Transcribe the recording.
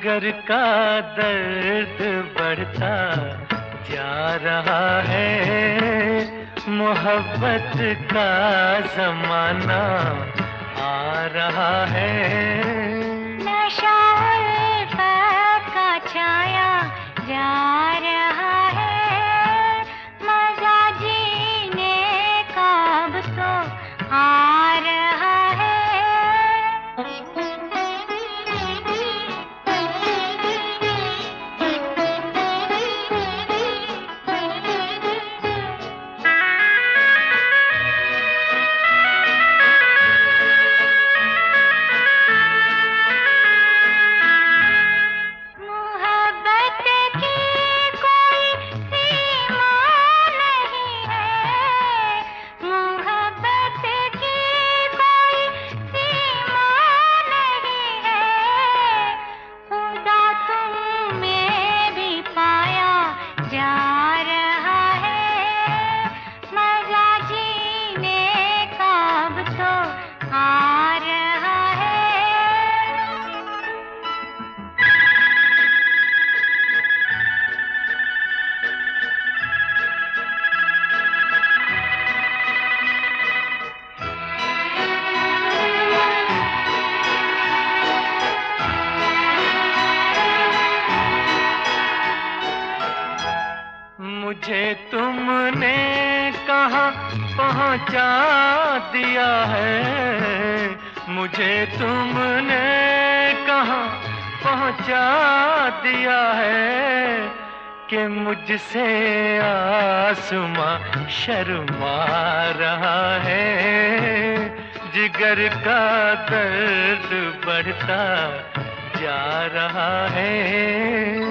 जिगर का दर्द बढ़ता जा रहा है, मोहब्बत का जमाना आ रहा है। नशा उल्फत का छाया जा रहा है, मजा जीने का अब तो आ रहा है। मुझे तुमने कहाँ पहुँचा दिया है, मुझे तुमने कहाँ पहुँचा दिया है, कि मुझसे आसमां शर्मा रहा है। जिगर का दर्द बढ़ता जा रहा है।